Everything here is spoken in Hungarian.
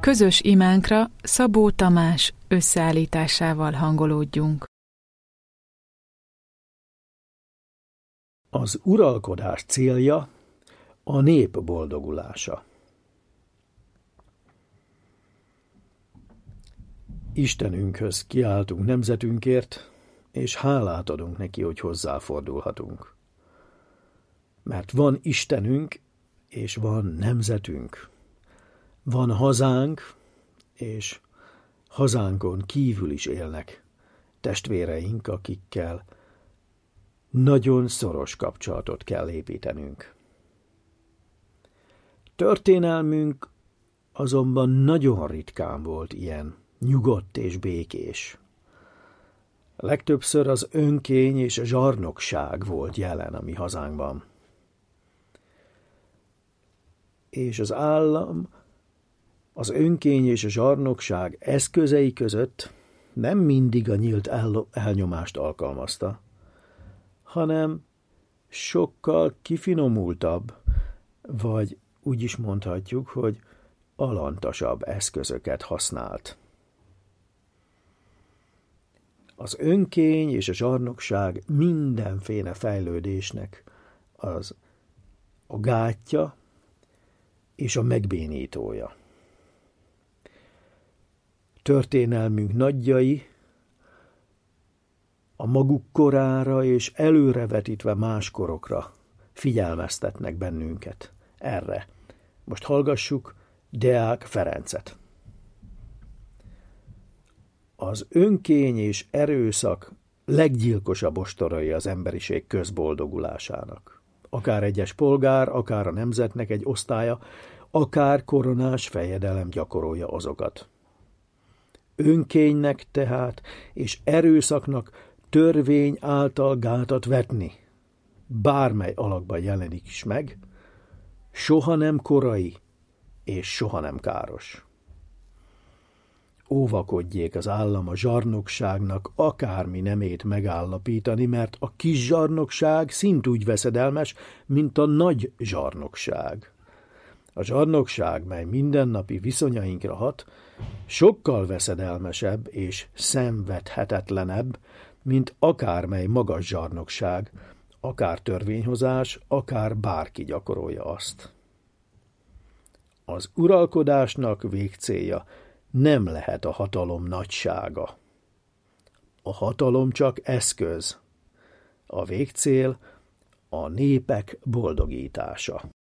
Közös imánkra Szabó Tamás összeállításával hangolódjunk. Az uralkodás célja a nép boldogulása. Istenünkhöz kiáltunk nemzetünkért, és hálát adunk neki, hogy hozzáfordulhatunk. Mert van Istenünk, és van nemzetünk. Van hazánk, és hazánkon kívül is élnek testvéreink, akikkel nagyon szoros kapcsolatot kell építenünk. Történelmünk azonban nagyon ritkán volt ilyen nyugodt és békés. Legtöbbször az önkény és a zsarnokság volt jelen a mi hazánkban. És az állam az önkény és a zsarnokság eszközei között nem mindig a nyílt elnyomást alkalmazta, hanem sokkal kifinomultabb, vagy úgy is mondhatjuk, hogy alantasabb eszközöket használt. Az önkény és a zsarnokság mindenféle fejlődésnek az a gátja és a megbénítója. Történelmünk nagyjai a maguk korára és előrevetítve más korokra figyelmeztetnek bennünket erre. Most hallgassuk Deák Ferencet. Az önkény és erőszak leggyilkosabb ostorai az emberiség közboldogulásának. Akár egyes polgár, akár a nemzetnek egy osztálya, akár koronás fejedelem gyakorolja azokat. Önkénynek tehát és erőszaknak törvény által gátat vetni, bármely alakban jelenik is meg, soha nem korai és soha nem káros. Óvakodjék az állam a zsarnokságnak akármi nemét megállapítani, mert a kis zsarnokság szintúgy veszedelmes, mint a nagy zsarnokság. A zsarnokság, mely mindennapi viszonyainkra hat, sokkal veszedelmesebb és szenvedhetetlenebb, mint akármely magas zsarnokság, akár törvényhozás, akár bárki gyakorolja azt. Az uralkodásnak végcélja nem lehet a hatalom nagysága. A hatalom csak eszköz. A végcél a népek boldogítása.